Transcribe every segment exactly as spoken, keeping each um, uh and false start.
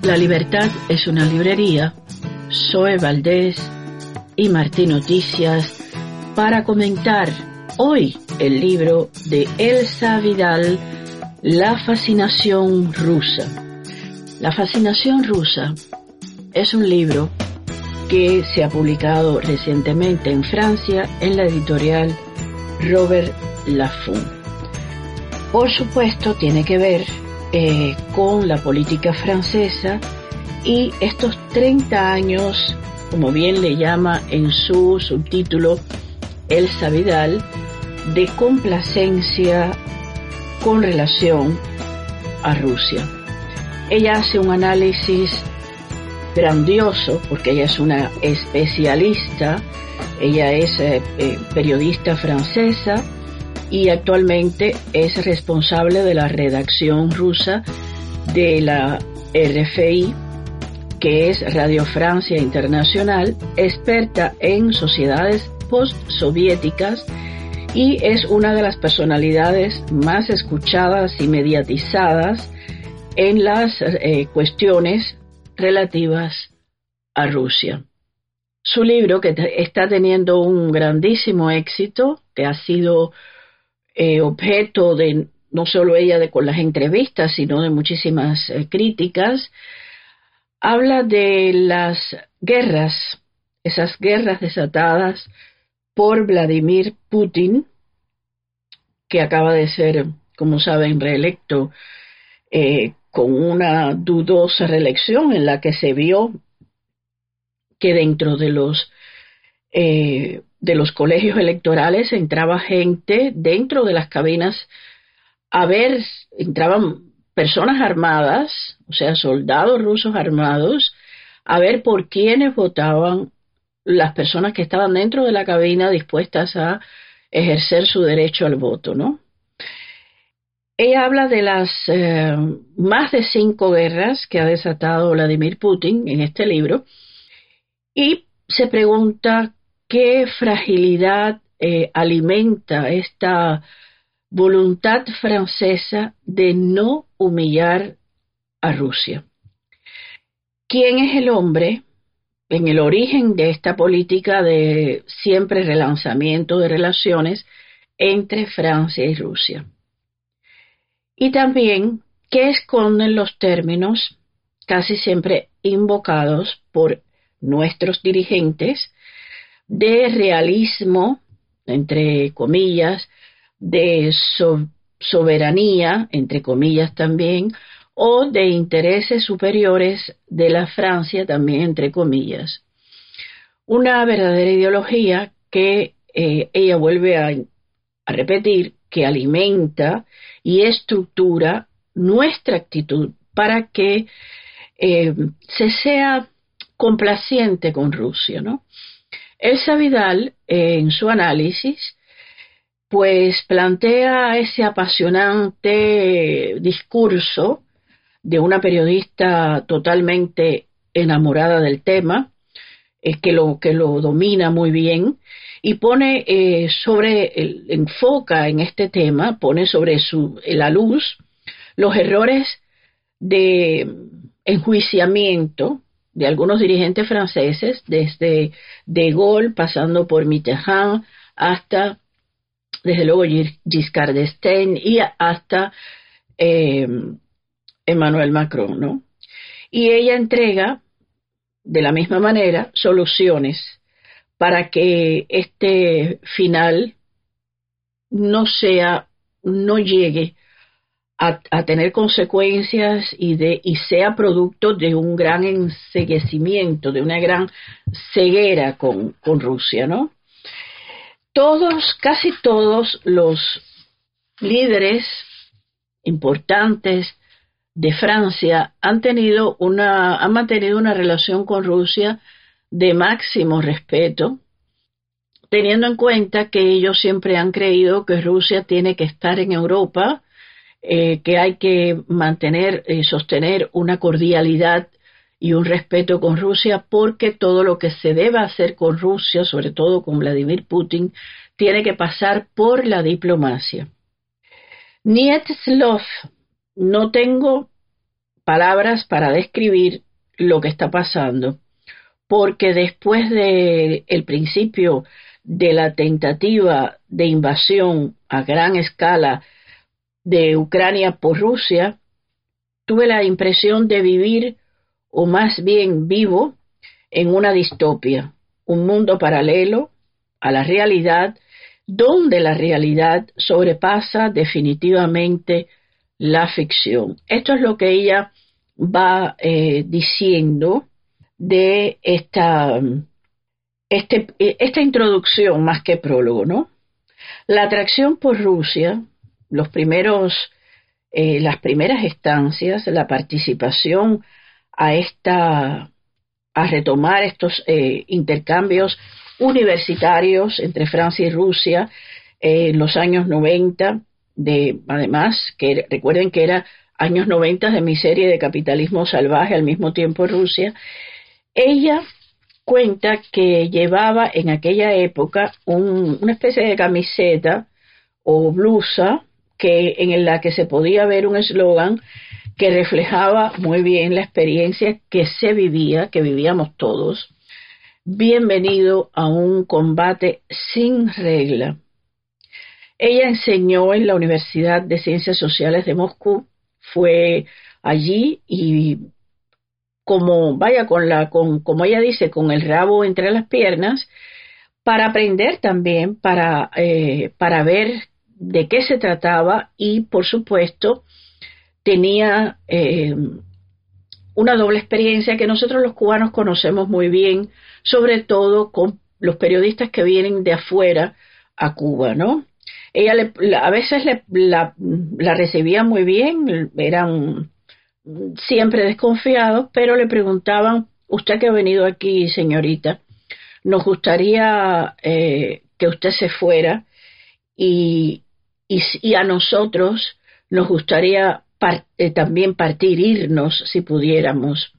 La Libertad es una librería, Zoe Valdés y Martín Noticias para comentar hoy el libro de Elsa Vidal, La fascinación rusa. La fascinación rusa es un libro que se ha publicado recientemente en Francia en la editorial Robert Laffont. Por supuesto, tiene que ver eh, con la política francesa y estos treinta años, como bien le llama en su subtítulo Elsa Vidal, de complacencia con relación a Rusia. Ella hace un análisis grandioso porque ella es una especialista, ella es eh, eh, periodista francesa y actualmente es responsable de la redacción rusa de la R F I, que es Radio Francia Internacional, experta en sociedades postsoviéticas y es una de las personalidades más escuchadas y mediatizadas en las eh, cuestiones relativas a Rusia. Su libro, que t- está teniendo un grandísimo éxito, que ha sido eh, objeto de no solo ella de con las entrevistas, sino de muchísimas eh, críticas, habla de las guerras, esas guerras desatadas por Vladimir Putin, que acaba de ser, como saben, reelecto eh, con una dudosa reelección en la que se vio que dentro de los eh, de los colegios electorales entraba gente dentro de las cabinas a ver, entraban personas armadas, o sea, soldados rusos armados, a ver por quiénes votaban las personas que estaban dentro de la cabina dispuestas a ejercer su derecho al voto, ¿no? Ella habla de las eh, más de cinco guerras que ha desatado Vladimir Putin en este libro y se pregunta qué fragilidad eh, alimenta esta voluntad francesa de no humillar a Rusia. ¿Quién es el hombre en el origen de esta política de siempre relanzamiento de relaciones entre Francia y Rusia? Y también, ¿qué esconden los términos casi siempre invocados por nuestros dirigentes de realismo, entre comillas, de so- soberanía, entre comillas también, o de intereses superiores de la Francia, también entre comillas? Una verdadera ideología que eh, ella vuelve a, a repetir, que alimenta y estructura nuestra actitud para que eh, se sea complaciente con Rusia, ¿no? Elsa Vidal, eh, en su análisis, pues plantea ese apasionante discurso de una periodista totalmente enamorada del tema, eh, que lo que lo domina muy bien y pone eh, sobre el, enfoca en este tema, pone sobre su la luz los errores de enjuiciamiento de algunos dirigentes franceses, desde De Gaulle pasando por Mitterrand hasta desde luego Giscard d'Estaing y hasta eh, Emmanuel Macron, ¿no? Y ella entrega de la misma manera soluciones para que este final no sea, no llegue a, a tener consecuencias y de y sea producto de un gran enceguecimiento, de una gran ceguera con, con Rusia, ¿no? Todos, casi todos los líderes importantes de Francia han tenido una, han mantenido una relación con Rusia de máximo respeto, teniendo en cuenta que ellos siempre han creído que Rusia tiene que estar en Europa, eh, que hay que mantener y eh, sostener una cordialidad y un respeto con Rusia, porque todo lo que se deba hacer con Rusia, sobre todo con Vladimir Putin, tiene que pasar por la diplomacia. Niet slov, no tengo palabras para describir lo que está pasando, porque después de el principio de la tentativa de invasión a gran escala de Ucrania por Rusia, tuve la impresión de vivir, o más bien vivo, en una distopia, un mundo paralelo a la realidad, donde la realidad sobrepasa definitivamente la ficción. Esto es lo que ella va eh, diciendo de esta, este, esta introducción más que prólogo, ¿no? La atracción por Rusia, los primeros, eh, las primeras estancias, la participación a esta, a retomar estos eh, intercambios universitarios entre Francia y Rusia eh, en los años noventa, de, además, que recuerden que era años noventa de miseria y de capitalismo salvaje al mismo tiempo en Rusia. Ella cuenta que llevaba en aquella época un, una especie de camiseta o blusa que, en la que se podía ver un eslogan que reflejaba muy bien la experiencia que se vivía, que vivíamos todos. Bienvenido a un combate sin regla. Ella enseñó en la Universidad de Ciencias Sociales de Moscú, fue allí y como vaya con la, con, como ella dice, con el rabo entre las piernas, para aprender también, para, eh, para ver de qué se trataba y, por supuesto, tenía eh, una doble experiencia que nosotros los cubanos conocemos muy bien, sobre todo con los periodistas que vienen de afuera a Cuba, ¿no? Ella le, a veces le, la, la recibía muy bien, eran siempre desconfiados, pero le preguntaban, usted que ha venido aquí, señorita, nos gustaría eh, que usted se fuera y, y, y a nosotros nos gustaría par, eh, también partir, irnos si pudiéramos.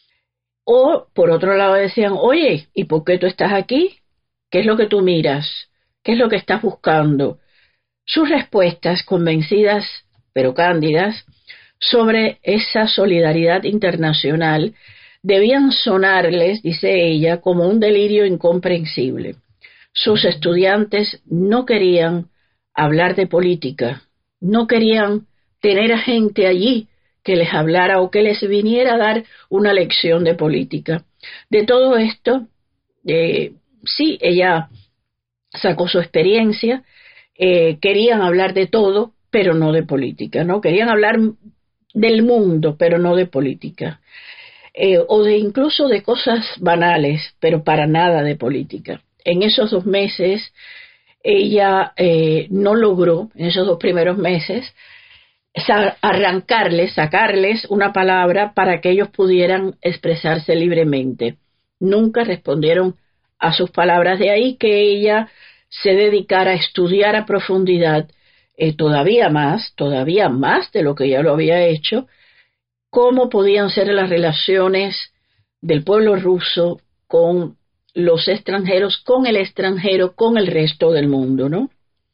O por otro lado decían, oye, ¿y por qué tú estás aquí? ¿Qué es lo que tú miras? ¿Qué es lo que estás buscando? Sus respuestas, convencidas pero cándidas, sobre esa solidaridad internacional, debían sonarles, dice ella, como un delirio incomprensible. Sus estudiantes no querían hablar de política, no querían tener a gente allí que les hablara o que les viniera a dar una lección de política. De todo esto, eh, sí, ella sacó su experiencia, eh, querían hablar de todo, pero no de política, ¿no? Querían hablar del mundo, pero no de política, eh, o de incluso de cosas banales, pero para nada de política. En esos dos meses, ella eh, no logró, en esos dos primeros meses, arrancarles, sacarles una palabra para que ellos pudieran expresarse libremente. Nunca respondieron a sus palabras, de ahí que ella se dedicara a estudiar a profundidad eh, todavía más, todavía más de lo que ya lo había hecho, cómo podían ser las relaciones del pueblo ruso con los extranjeros, con el extranjero, con el resto del mundo, ¿no?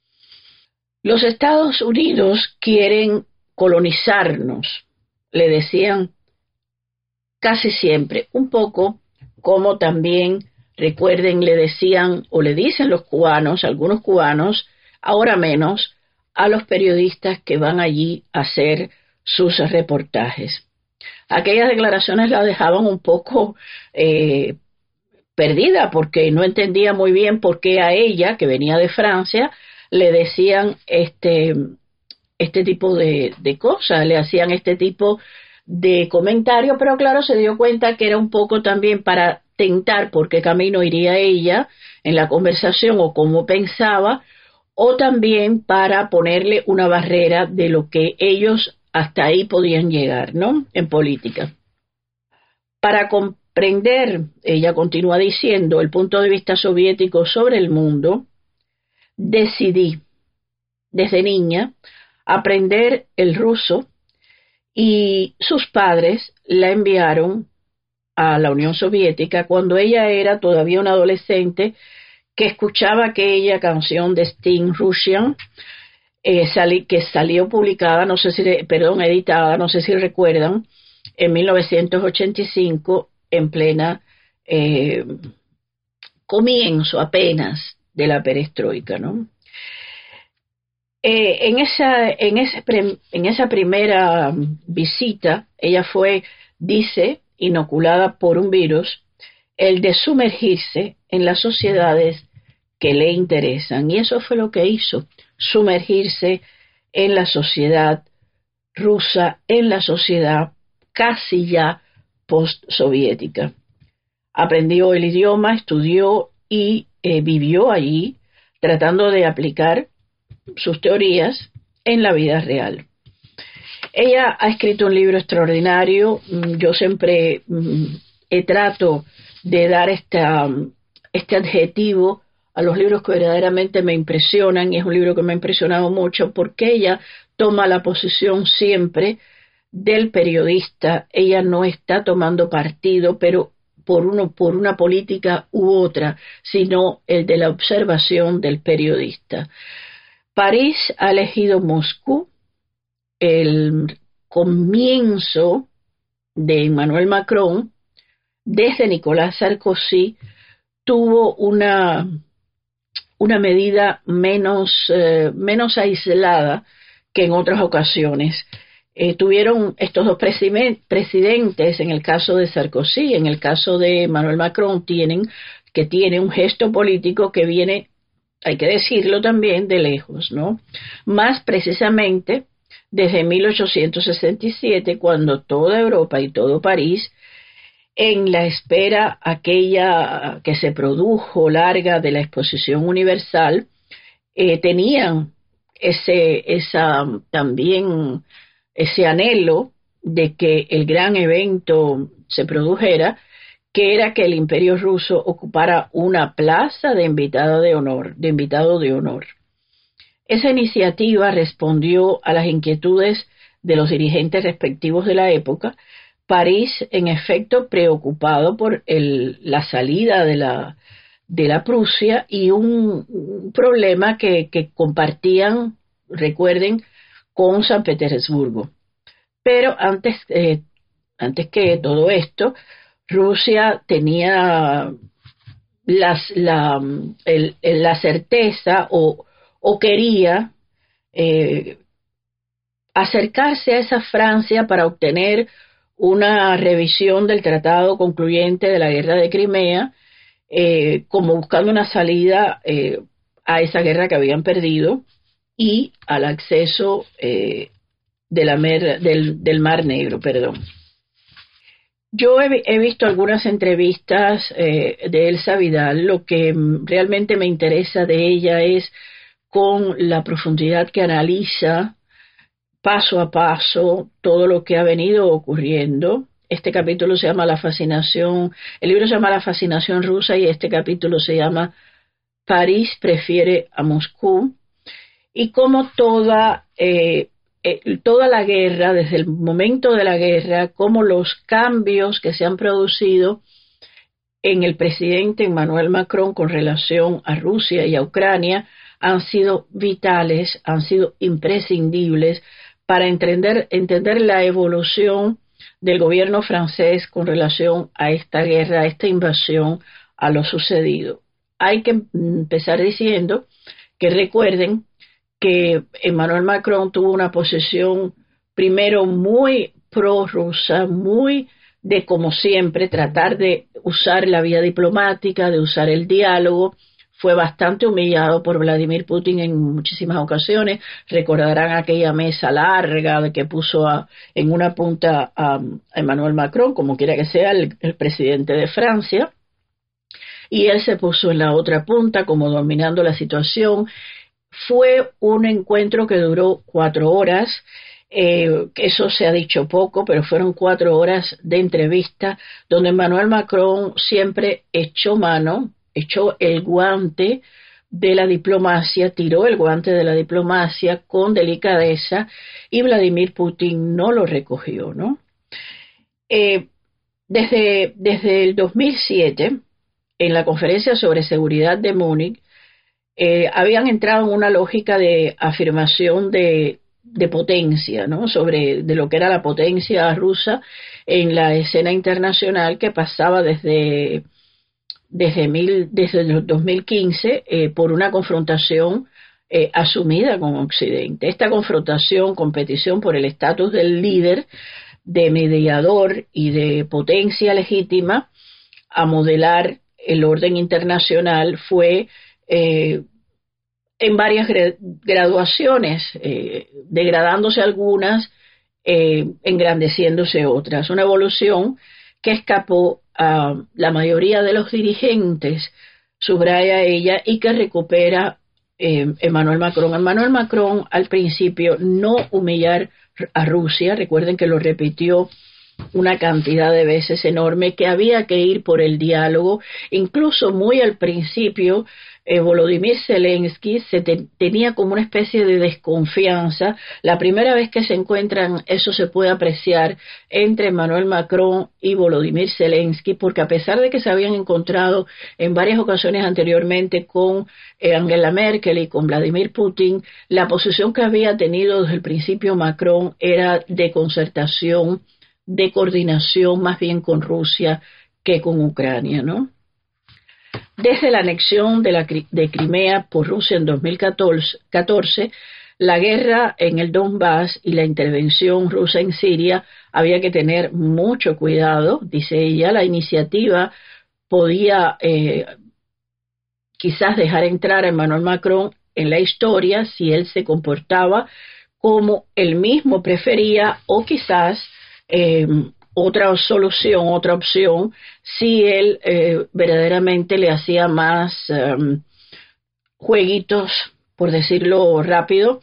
Los Estados Unidos quieren colonizarnos, le decían casi siempre, un poco como también, recuerden, le decían o le dicen los cubanos, algunos cubanos, ahora menos, a los periodistas que van allí a hacer sus reportajes. Aquellas declaraciones la dejaban un poco eh, perdida porque no entendía muy bien por qué a ella, que venía de Francia, le decían este, este tipo de, de cosas, le hacían este tipo de comentarios, pero claro, se dio cuenta que era un poco también para tentar por qué camino iría ella en la conversación o cómo pensaba, o también para ponerle una barrera de lo que ellos hasta ahí podían llegar, ¿no? En política. Para comprender, ella continúa diciendo, el punto de vista soviético sobre el mundo, decidí desde niña aprender el ruso y sus padres la enviaron a la Unión Soviética cuando ella era todavía una adolescente que escuchaba aquella canción de Sting, Russian, eh, sali, que salió publicada, no sé si, perdón, editada, no sé si recuerdan, en mil novecientos ochenta y cinco, en plena eh, comienzo apenas de la perestroika, ¿no? Eh, en, esa, en, ese, en esa primera visita, ella fue, dice, inoculada por un virus, el de sumergirse en las sociedades que le interesan. Y eso fue lo que hizo, sumergirse en la sociedad rusa, en la sociedad casi ya post-soviética. Aprendió el idioma, estudió y eh, vivió allí, tratando de aplicar sus teorías en la vida real. Ella ha escrito un libro extraordinario. Yo siempre eh, trato de dar esta, este adjetivo a los libros que verdaderamente me impresionan, y es un libro que me ha impresionado mucho porque ella toma la posición siempre del periodista. Ella no está tomando partido, pero por, uno, por una política u otra, sino el de la observación del periodista. París ha elegido Moscú. El comienzo de Emmanuel Macron, desde Nicolás Sarkozy, tuvo una, una medida menos, eh, menos aislada que en otras ocasiones. Eh, tuvieron estos dos presidentes, en el caso de Sarkozy, en el caso de Emmanuel Macron, tienen que tiene un gesto político que viene, hay que decirlo también, de lejos, ¿no? Más precisamente desde mil ochocientos sesenta y siete, cuando toda Europa y todo París, en la espera aquella que se produjo larga de la Exposición Universal, eh, tenían ese, esa, también ese anhelo de que el gran evento se produjera, que era que el Imperio ruso ocupara una plaza de invitado de honor, de invitado de honor. Esa iniciativa respondió a las inquietudes de los dirigentes respectivos de la época. París, en efecto, preocupado por el, la salida de la, de la Prusia, y un, un problema que, que compartían, recuerden, con San Petersburgo. Pero antes, eh, antes que todo esto, Rusia tenía las, la, el, la certeza o, o quería eh, acercarse a esa Francia para obtener una revisión del tratado concluyente de la guerra de Crimea, eh, como buscando una salida eh, a esa guerra que habían perdido y al acceso eh, de la mer, del, del Mar Negro, perdón. Yo he, he visto algunas entrevistas eh, de Elsa Vidal. Lo que realmente me interesa de ella es con la profundidad que analiza paso a paso todo lo que ha venido ocurriendo. Este capítulo se llama La fascinación, el libro se llama La fascinación rusa, y este capítulo se llama París prefiere a Moscú, y cómo toda eh, eh, toda la guerra, desde el momento de la guerra, cómo los cambios que se han producido en el presidente Emmanuel Macron con relación a Rusia y a Ucrania han sido vitales, han sido imprescindibles para entender, entender la evolución del gobierno francés con relación a esta guerra, a esta invasión, a lo sucedido. Hay que empezar diciendo que recuerden que Emmanuel Macron tuvo una posición primero muy prorrusa, muy de, como siempre, tratar de usar la vía diplomática, de usar el diálogo. Fue bastante humillado por Vladimir Putin en muchísimas ocasiones. Recordarán aquella mesa larga que puso a, en una punta a, a Emmanuel Macron, como quiera que sea, el, el presidente de Francia, y él se puso en la otra punta como dominando la situación. Fue un encuentro que duró cuatro horas. Eh, eso se ha dicho poco, pero fueron cuatro horas de entrevista donde Emmanuel Macron siempre echó mano, echó el guante de la diplomacia, tiró el guante de la diplomacia con delicadeza, y Vladimir Putin no lo recogió, ¿no? Eh, desde, desde el dos mil siete, en la conferencia sobre seguridad de Múnich, eh, habían entrado en una lógica de afirmación de, de potencia, ¿no? Sobre de lo que era la potencia rusa en la escena internacional, que pasaba desde desde, mil, desde el dos mil quince eh, por una confrontación eh, asumida con Occidente. Esta confrontación, competición por el estatus del líder, de mediador y de potencia legítima a modelar el orden internacional fue eh, en varias graduaciones, eh, degradándose algunas, eh, engrandeciéndose otras. Una evolución que escapó a la mayoría de los dirigentes, subraya ella, y que recupera eh, Emmanuel Macron. Emmanuel Macron, al principio, no humillar a Rusia, recuerden que lo repitió una cantidad de veces enorme, que había que ir por el diálogo. Incluso muy al principio, eh, Volodymyr Zelensky se te, tenía como una especie de desconfianza. La primera vez que se encuentran, eso se puede apreciar entre Emmanuel Macron y Volodymyr Zelensky, porque a pesar de que se habían encontrado en varias ocasiones anteriormente con eh, Angela Merkel y con Vladimir Putin, la posición que había tenido desde el principio Macron era de concertación, de coordinación más bien con Rusia que con Ucrania, ¿no? Desde la anexión de, la, de Crimea por Rusia en dos mil catorce, la guerra en el Donbass y la intervención rusa en Siria, había que tener mucho cuidado, dice ella. La iniciativa podía eh, quizás dejar entrar a Emmanuel Macron en la historia si él se comportaba como él mismo prefería, o quizás Eh, otra solución, otra opción, si él eh, verdaderamente le hacía más um, jueguitos, por decirlo rápido,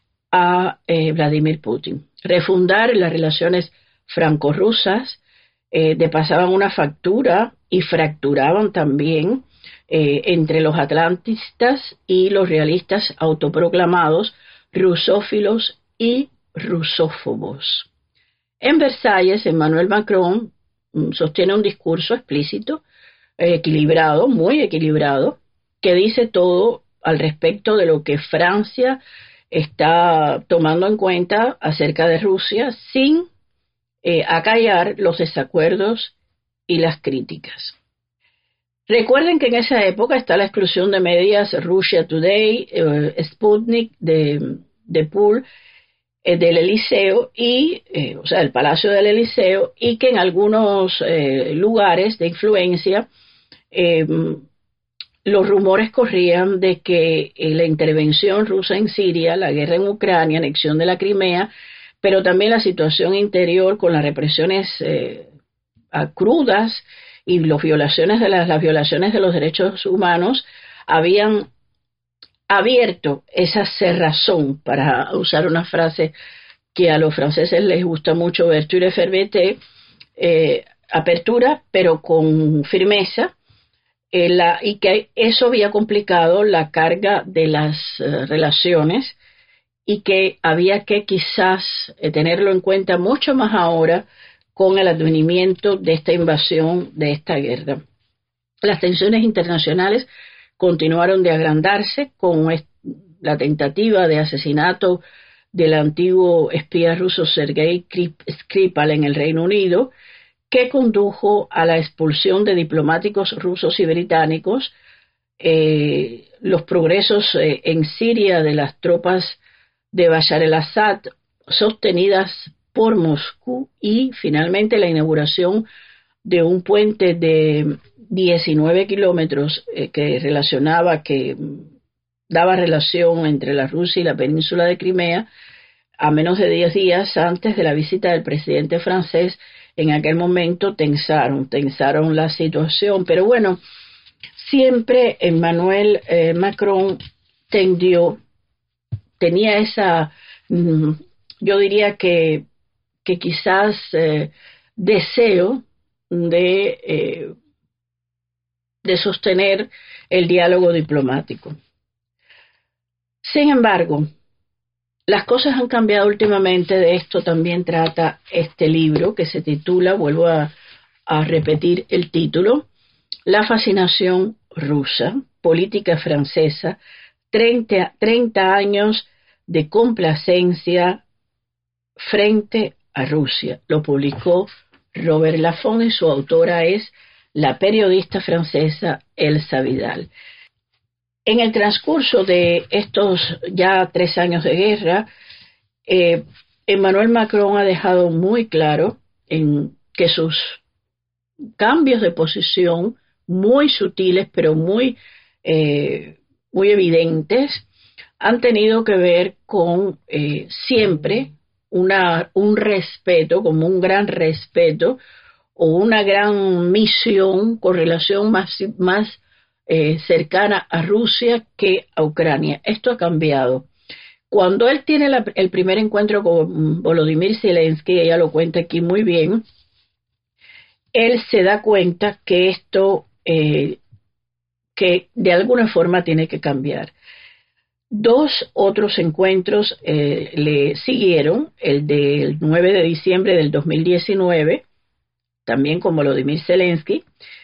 a eh, Vladimir Putin. Refundar las relaciones franco-rusas, eh, de pasaban una factura y fracturaban también eh, entre los atlantistas y los realistas autoproclamados, rusófilos y rusófobos. En Versalles, Emmanuel Macron sostiene un discurso explícito, eh, equilibrado, muy equilibrado, que dice todo al respecto de lo que Francia está tomando en cuenta acerca de Rusia, sin eh, acallar los desacuerdos y las críticas. Recuerden que en esa época está la exclusión de medias Russia Today, eh, Sputnik, de, de Pool, del Eliseo, y eh, o sea, el Palacio del Eliseo, y que en algunos eh, lugares de influencia eh, los rumores corrían de que eh, la intervención rusa en Siria, la guerra en Ucrania, anexión de la Crimea, pero también la situación interior con las represiones eh, crudas y los violaciones de las, las violaciones de los derechos humanos, habían abierto esa cerrazón, para usar una frase que a los franceses les gusta mucho, ouverture fermete, eh, apertura pero con firmeza, eh, la, y que eso había complicado la carga de las eh, relaciones, y que había que quizás eh, tenerlo en cuenta mucho más ahora con el advenimiento de esta invasión, de esta guerra. Las tensiones internacionales continuaron de agrandarse con la tentativa de asesinato del antiguo espía ruso Sergei Skripal en el Reino Unido, que condujo a la expulsión de diplomáticos rusos y británicos, eh, los progresos eh, en Siria de las tropas de Bashar el-Assad sostenidas por Moscú, y finalmente la inauguración de un puente de diecinueve kilómetros eh, que relacionaba, que daba relación entre la Rusia y la península de Crimea, a menos de diez días antes de la visita del presidente francés. En aquel momento tensaron, tensaron la situación. Pero bueno, siempre Emmanuel eh, Macron tendió, tenía esa, mm, yo diría que, que quizás eh, deseo de, eh, de sostener el diálogo diplomático. Sin embargo, las cosas han cambiado últimamente. De esto también trata este libro, que se titula, vuelvo a, a repetir el título, La fascinación rusa, política francesa, treinta, treinta años de complacencia frente a Rusia. Lo publicó Robert Laffont y su autora es la periodista francesa Elsa Vidal. En el transcurso de estos ya tres años de guerra, eh, Emmanuel Macron ha dejado muy claro en que sus cambios de posición, muy sutiles pero muy, eh, muy evidentes, han tenido que ver con eh, siempre una, un respeto, como un gran respeto o una gran misión con relación más, más eh, cercana a Rusia que a Ucrania. Esto ha cambiado. Cuando él tiene la, el primer encuentro con Volodymyr Zelensky, ella lo cuenta aquí muy bien, él se da cuenta que esto, eh, que de alguna forma tiene que cambiar. Dos otros encuentros eh, le siguieron, el del nueve de diciembre del dos mil diecinueve, también con Volodymyr Zelensky,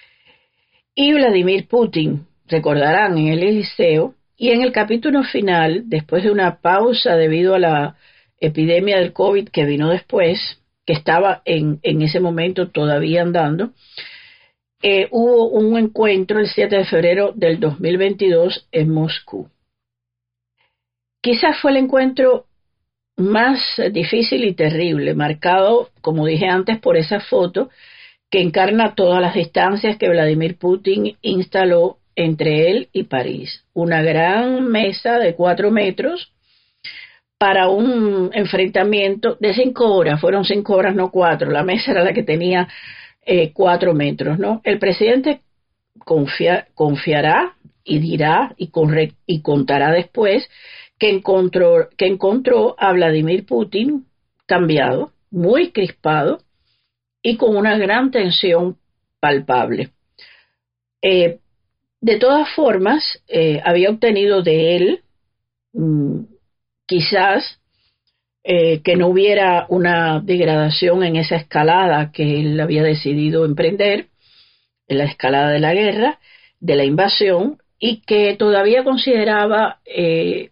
y Vladimir Putin, recordarán, en el Eliseo, y en el capítulo final, después de una pausa debido a la epidemia del COVID que vino después, que estaba en, en ese momento todavía andando, eh, hubo un encuentro el siete de febrero del dos mil veintidós en Moscú. Quizás fue el encuentro más difícil y terrible, marcado, como dije antes, por esa foto que encarna todas las distancias que Vladimir Putin instaló entre él y París. Una gran mesa de cuatro metros para un enfrentamiento de cinco horas, fueron cinco horas, no cuatro, la mesa era la que tenía eh, cuatro metros, ¿no? El presidente confía, confiará y dirá y, corre, y contará después que encontró, que encontró a Vladimir Putin cambiado, muy crispado y con una gran tensión palpable. Eh, de todas formas, eh, había obtenido de él mmm, quizás eh, que no hubiera una degradación en esa escalada que él había decidido emprender, en la escalada de la guerra, de la invasión, y que todavía consideraba eh,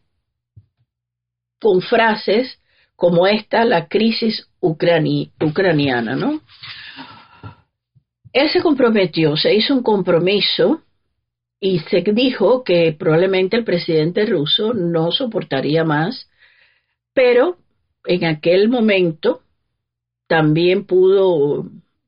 con frases como esta la crisis ucrani- ucraniana, ¿no? Él se comprometió, se hizo un compromiso y se dijo que probablemente el presidente ruso no soportaría más, pero en aquel momento también pudo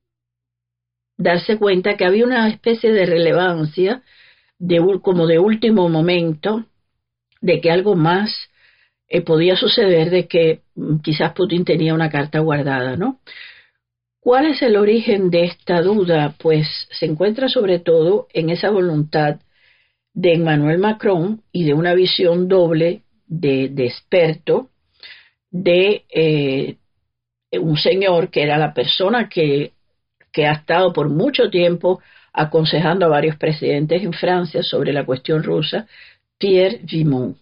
darse cuenta que había una especie de relevancia, de, como de último momento, de que algo más eh, podía suceder, de que mm, quizás Putin tenía una carta guardada, ¿no? ¿Cuál es el origen de esta duda? Pues se encuentra sobre todo en esa voluntad de Emmanuel Macron y de una visión doble de, de experto, de eh, un señor que era la persona que, que ha estado por mucho tiempo aconsejando a varios presidentes en Francia sobre la cuestión rusa, Pierre Vimont.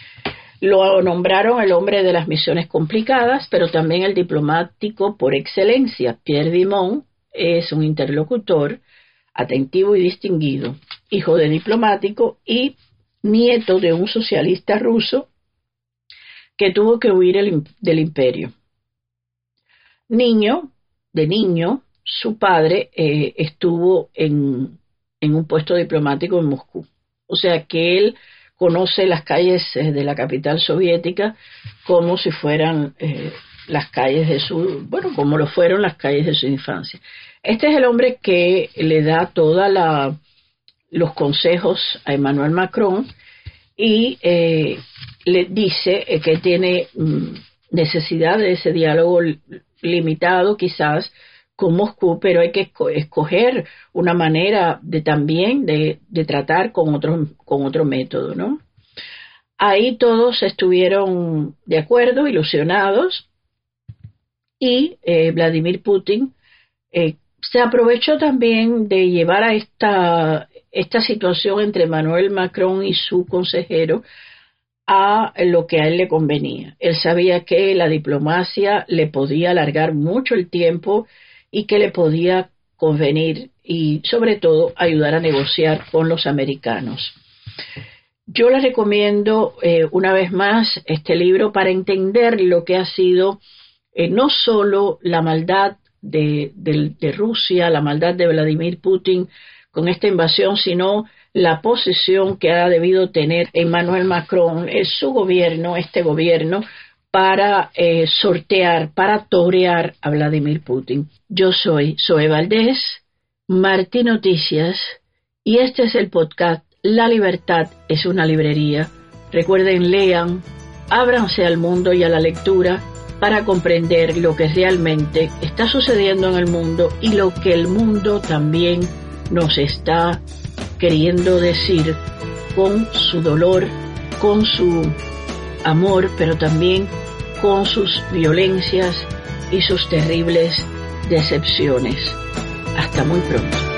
Lo nombraron el hombre de las misiones complicadas, pero también el diplomático por excelencia. Pierre Vimont es un interlocutor atentivo y distinguido, hijo de diplomático y nieto de un socialista ruso que tuvo que huir el, del imperio. Niño, de niño, su padre eh, estuvo en, en un puesto diplomático en Moscú. O sea que él conoce las calles eh, de la capital soviética como si fueran eh, las calles de su, bueno, como lo fueron las calles de su infancia. Este es el hombre que le da toda la los consejos a Emmanuel Macron y eh, le dice eh, que tiene mm, necesidad de ese diálogo limitado quizás con Moscú, pero hay que esco- escoger una manera de también de, de tratar con otro, con otro método, ¿no? Ahí todos estuvieron de acuerdo, ilusionados, y eh, Vladimir Putin eh, se aprovechó también de llevar a esta, esta situación entre Emmanuel Macron y su consejero a lo que a él le convenía. Él sabía que la diplomacia le podía alargar mucho el tiempo y que le podía convenir y sobre todo ayudar a negociar con los americanos. Yo les recomiendo eh, una vez más este libro para entender lo que ha sido eh, no solo la maldad de, de, de Rusia, la maldad de Vladimir Putin con esta invasión, sino la posición que ha debido tener Emmanuel Macron, es su gobierno, este gobierno, para eh, sortear, para torear a Vladimir Putin. Yo soy Zoe Valdés, Martí Noticias, y este es el podcast La Libertad es una librería. Recuerden, lean, ábranse al mundo y a la lectura para comprender lo que realmente está sucediendo en el mundo y lo que el mundo también nos está queriendo decir con su dolor, con su amor, pero también con sus violencias y sus terribles decepciones. Hasta muy pronto.